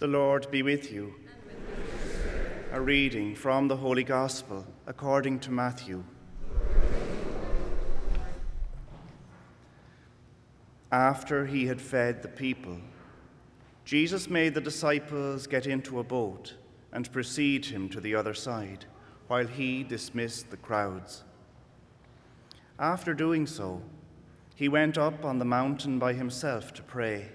The Lord be with you. A reading from the Holy Gospel according to Matthew. After he had fed the people, Jesus made the disciples get into a boat and precede him to the other side, while he dismissed the crowds. After doing so, he went up on the mountain by himself to pray.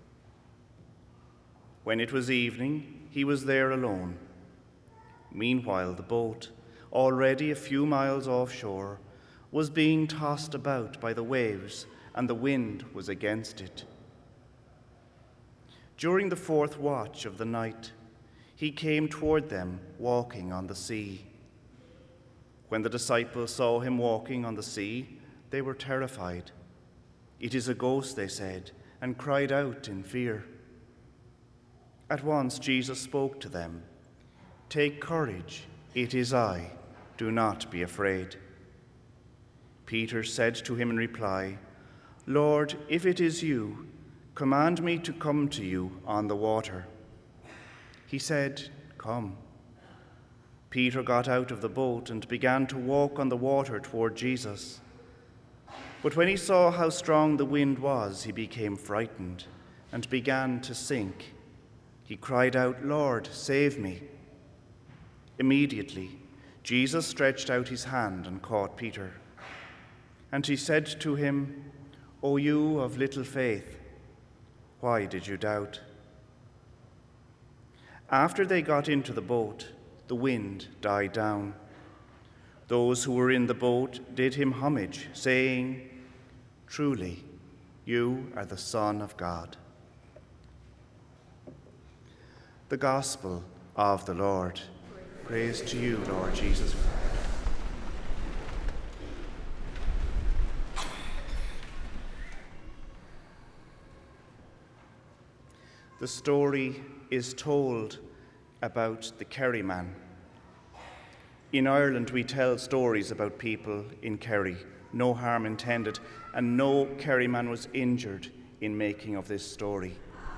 When it was evening, he was there alone. Meanwhile, the boat, already a few miles offshore, was being tossed about by the waves, and the wind was against it. During the fourth watch of the night, he came toward them, walking on the sea. When the disciples saw him walking on the sea, they were terrified. "It is a ghost," they said, and cried out in fear. At once Jesus spoke to them. "Take courage, it is I. Do not be afraid." Peter said to him in reply, "Lord, if it is you, command me to come to you on the water." He said, "Come." Peter got out of the boat and began to walk on the water toward Jesus. But when he saw how strong the wind was, he became frightened and began to sink. He cried out, "Lord, save me." Immediately, Jesus stretched out his hand and caught Peter. And he said to him, "O you of little faith, why did you doubt?" After they got into the boat, the wind died down. Those who were in the boat did him homage, saying, "Truly, you are the Son of God." The Gospel of the Lord. Praise to you, Lord Jesus Christ. The story is told about the Kerry-man. In Ireland, we tell stories about people in Kerry, no harm intended, and no Kerry-man was injured in making of this story.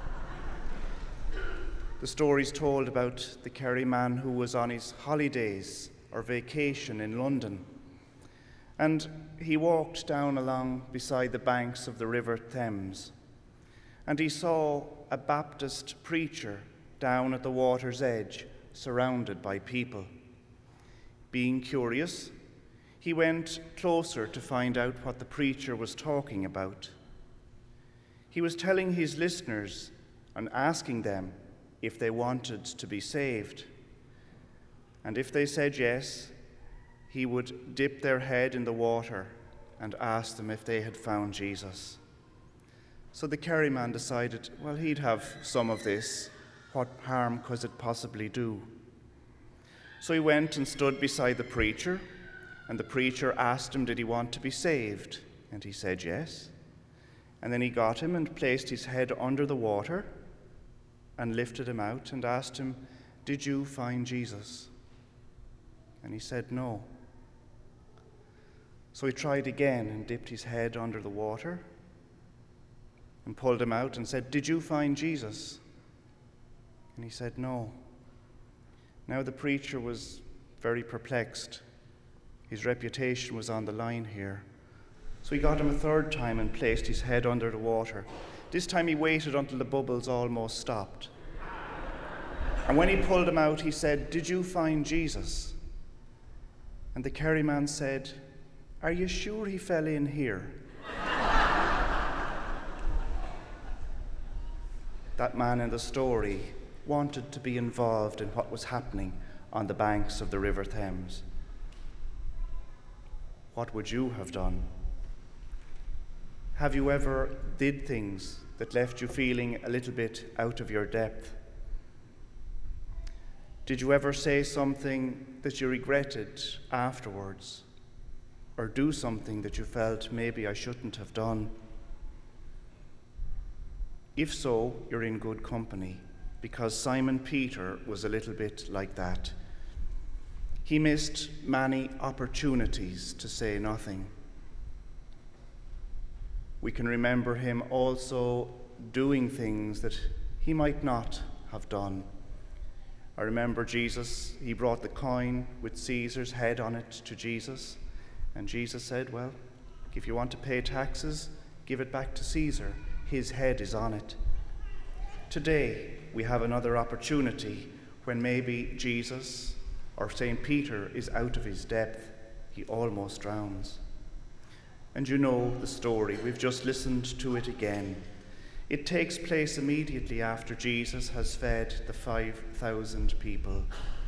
The story is told about the Kerry-man who was on his holidays or vacation in London, and he walked down along beside the banks of the River Thames, and he saw a Baptist preacher down at the water's edge, surrounded by people. Being curious, he went closer to find out what the preacher was talking about. He was telling his listeners and asking them if they wanted to be saved. And if they said yes, he would dip their head in the water and ask them if they had found Jesus. So the Kerry-man decided, well, he'd have some of this. What harm could it possibly do? So he went and stood beside the preacher, and the preacher asked him, did he want to be saved? And he said yes. And then he got him and placed his head under the water and lifted him out and asked him, "Did you find Jesus?" And he said no. So he tried again and dipped his head under the water and pulled him out and said, "Did you find Jesus?" And he said no. Now the preacher was very perplexed. His reputation was on the line here. So he got him a third time and placed his head under the water. This time he waited until the bubbles almost stopped. And when he pulled him out, he said, "Did you find Jesus?" And the Kerry-man said, "Are you sure he fell in here?" That man in the story wanted to be involved in what was happening on the banks of the River Thames. What would you have done? Have you ever did things that left you feeling a little bit out of your depth? Did you ever say something that you regretted afterwards? Or do something that you felt, maybe I shouldn't have done? If so, you're in good company, because Simon Peter was a little bit like that. He missed many opportunities to say nothing. We can remember him also doing things that he might not have done. I remember Jesus, he brought the coin with Caesar's head on it to Jesus, and Jesus said, well, if you want to pay taxes, give it back to Caesar. His head is on it. Today, we have another opportunity when maybe Jesus or St. Peter is out of his depth. He almost drowns. And you know the story. We've just listened to it again. It takes place immediately after Jesus has fed the 5,000 people.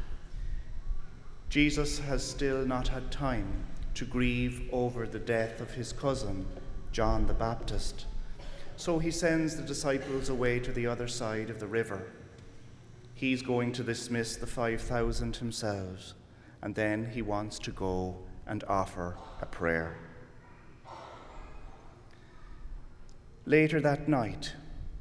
Jesus has still not had time to grieve over the death of his cousin, John the Baptist. So he sends the disciples away to the other side of the river. He's going to dismiss the 5,000 himself, and then he wants to go and offer a prayer. Later that night,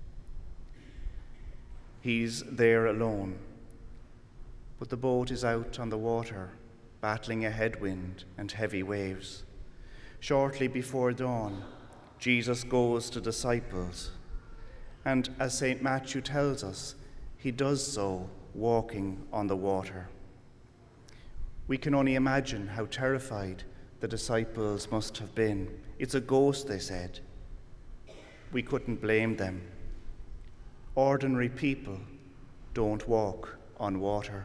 he's there alone, but the boat is out on the water, battling a headwind and heavy waves. Shortly before dawn, Jesus goes to disciples, and as St. Matthew tells us, he does so walking on the water. We can only imagine how terrified the disciples must have been. It's a ghost, they said. We couldn't blame them. Ordinary people don't walk on water.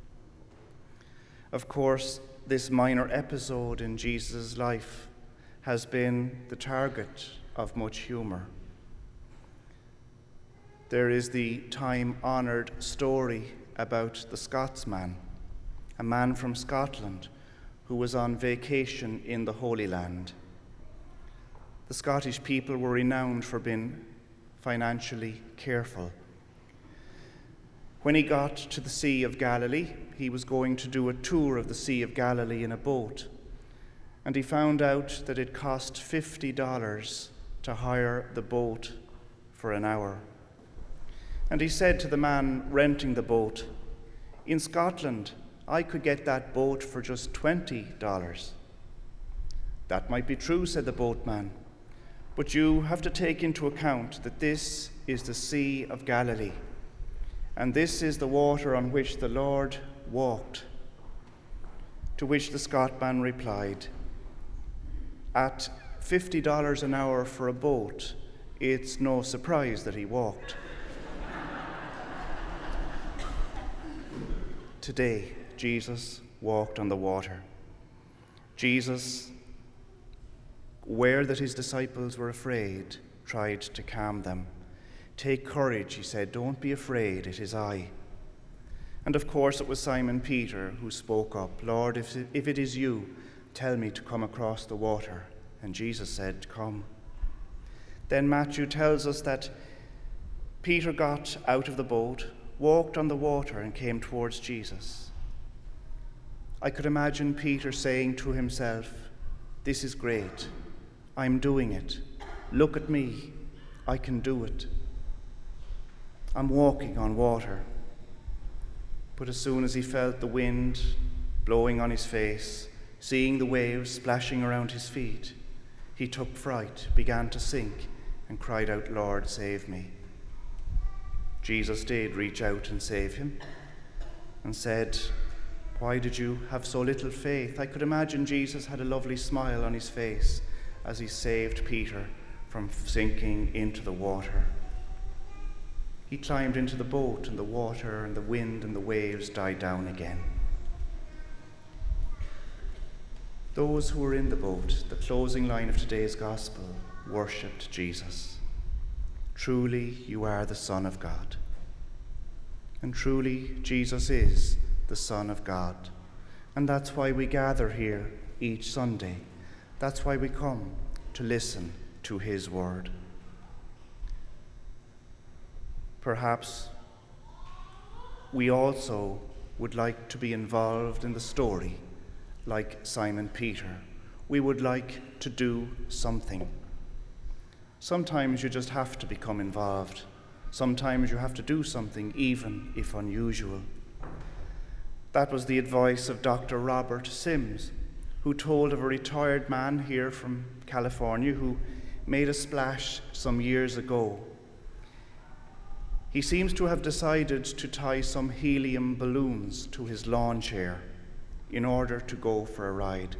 Of course, this minor episode in Jesus' life has been the target of much humour. There is the time-honoured story about the Scotsman, a man from Scotland who was on vacation in the Holy Land. The Scottish people were renowned for being financially careful. When he got to the Sea of Galilee, he was going to do a tour of the Sea of Galilee in a boat, and he found out that it cost $50 to hire the boat for an hour. And he said to the man renting the boat, "In Scotland, I could get that boat for just $20. "That might be true," said the boatman, "but you have to take into account that this is the Sea of Galilee, and this is the water on which the Lord walked." To which the Scotman replied, "At $50 an hour for a boat, it's no surprise that he walked." Today, Jesus walked on the water. Jesus, aware that his disciples were afraid, tried to calm them. "Take courage," he said, "don't be afraid, it is I." And of course it was Simon Peter who spoke up, "Lord, if it is you, tell me to come across the water." And Jesus said, "Come." Then Matthew tells us that Peter got out of the boat, walked on the water, and came towards Jesus. I could imagine Peter saying to himself, "This is great. I'm doing it. Look at me. I can do it. I'm walking on water." But as soon as he felt the wind blowing on his face, seeing the waves splashing around his feet, he took fright, began to sink, and cried out, "Lord, save me." Jesus did reach out and save him and said, "Why did you have so little faith?" I could imagine Jesus had a lovely smile on his face as he saved Peter from sinking into the water. He climbed into the boat, and the water and the wind and the waves died down again. Those who were in the boat, the closing line of today's gospel, worshipped Jesus. "Truly, you are the Son of God." And truly, Jesus is the Son of God. And that's why we gather here each Sunday. That's why we come to listen to his word. Perhaps we also would like to be involved in the story like Simon Peter. We would like to do something. Sometimes you just have to become involved. Sometimes you have to do something, even if unusual. That was the advice of Dr. Robert Sims, who told of a retired man here from California who made a splash some years ago. He seems to have decided to tie some helium balloons to his lawn chair in order to go for a ride.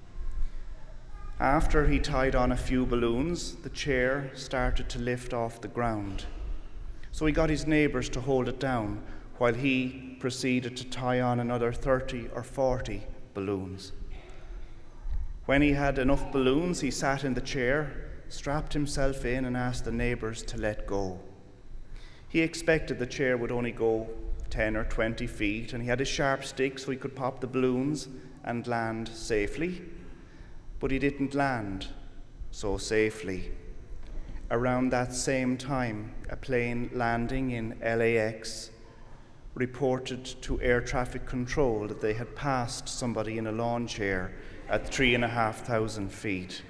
After he tied on a few balloons, the chair started to lift off the ground. So he got his neighbours to hold it down while he proceeded to tie on another 30 or 40 balloons. When he had enough balloons, he sat in the chair, strapped himself in, and asked the neighbours to let go. He expected the chair would only go 10 or 20 feet, and he had a sharp stick so he could pop the balloons and land safely. But he didn't land so safely. Around that same time, a plane landing in LAX reported to air traffic control that they had passed somebody in a lawn chair at 3,500 feet.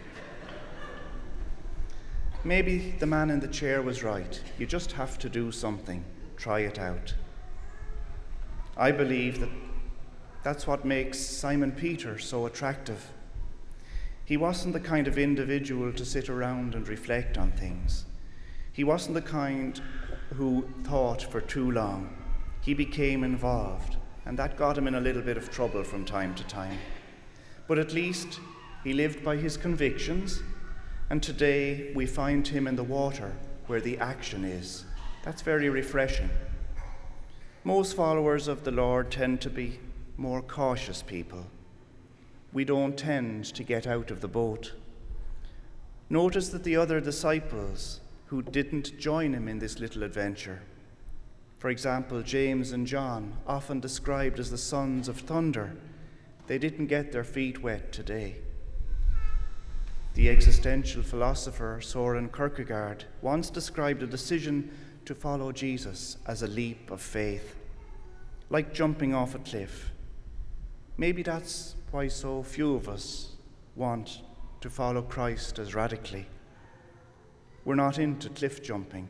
Maybe the man in the chair was right. You just have to do something. Try it out. I believe that's what makes Simon Peter so attractive. He wasn't the kind of individual to sit around and reflect on things. He wasn't the kind who thought for too long. He became involved, and that got him in a little bit of trouble from time to time. But at least he lived by his convictions, and today we find him in the water where the action is. That's very refreshing. Most followers of the Lord tend to be more cautious people. We don't tend to get out of the boat. Notice that the other disciples who didn't join him in this little adventure, for example, James and John, often described as the sons of thunder, they didn't get their feet wet today. The existential philosopher Søren Kierkegaard once described a decision to follow Jesus as a leap of faith, like jumping off a cliff. Maybe that's why so few of us want to follow Christ as radically. We're not into cliff jumping.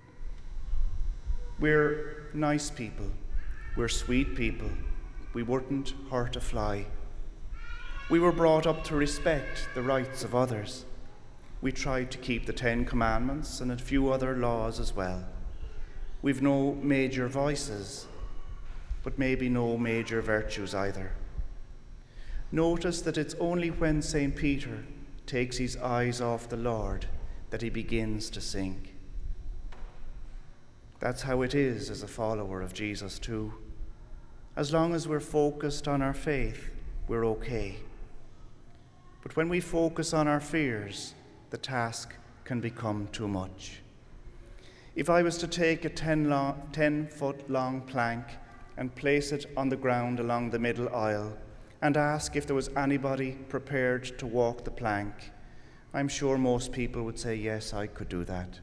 We're nice people. We're sweet people. We wouldn't hurt a fly. We were brought up to respect the rights of others. We tried to keep the 10 Commandments and a few other laws as well. We've no major vices, but maybe no major virtues either. Notice that it's only when St. Peter takes his eyes off the Lord that he begins to sink. That's how it is as a follower of Jesus too. As long as we're focused on our faith, we're okay. But when we focus on our fears, the task can become too much. If I was to take a 10-foot long plank and place it on the ground along the middle aisle and ask if there was anybody prepared to walk the plank, I'm sure most people would say, yes, I could do that.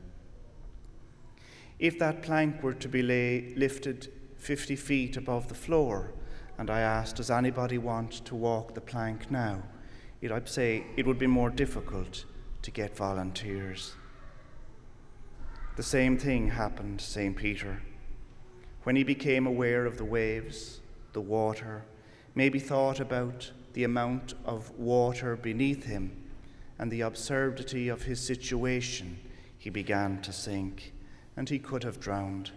If that plank were to be lifted 50 feet above the floor and I asked, does anybody want to walk the plank now? I'd say it would be more difficult to get volunteers. The same thing happened to St. Peter. When he became aware of the waves, the water, maybe thought about the amount of water beneath him and the absurdity of his situation, he began to sink, and he could have drowned.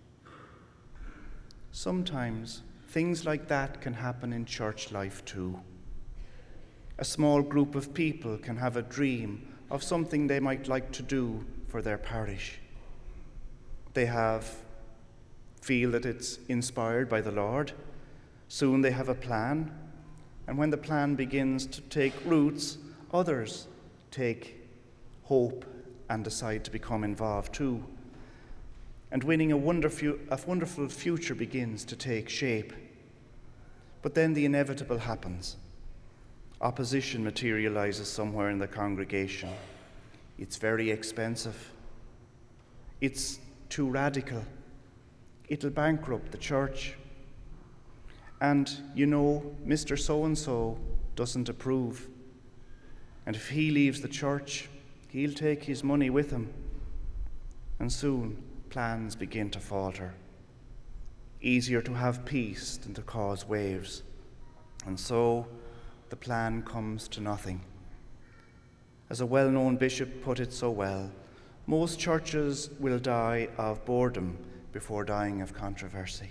Sometimes things like that can happen in church life too. A small group of people can have a dream of something they might like to do for their parish. They feel that it's inspired by the Lord. Soon they have a plan, and when the plan begins to take roots, others take hope and decide to become involved too. And winning a wonderful future begins to take shape. But then the inevitable happens. Opposition materializes somewhere in the congregation. It's very expensive. It's too radical. It'll bankrupt the church. And Mr. So-and-so doesn't approve. And if he leaves the church, he'll take his money with him. And soon, plans begin to falter. Easier to have peace than to cause waves. And so, the plan comes to nothing. As a well-known bishop put it so well, most churches will die of boredom before dying of controversy.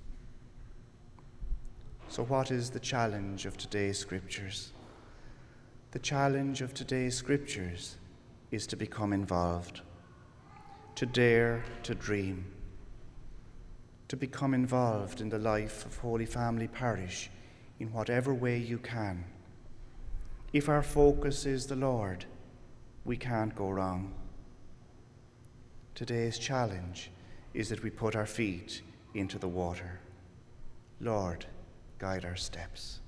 So what is the challenge of today's scriptures? The challenge of today's scriptures is to become involved, to dare to dream, to become involved in the life of Holy Family Parish in whatever way you can. If our focus is the Lord, we can't go wrong. Today's challenge is that we put our feet into the water. Lord, guide our steps.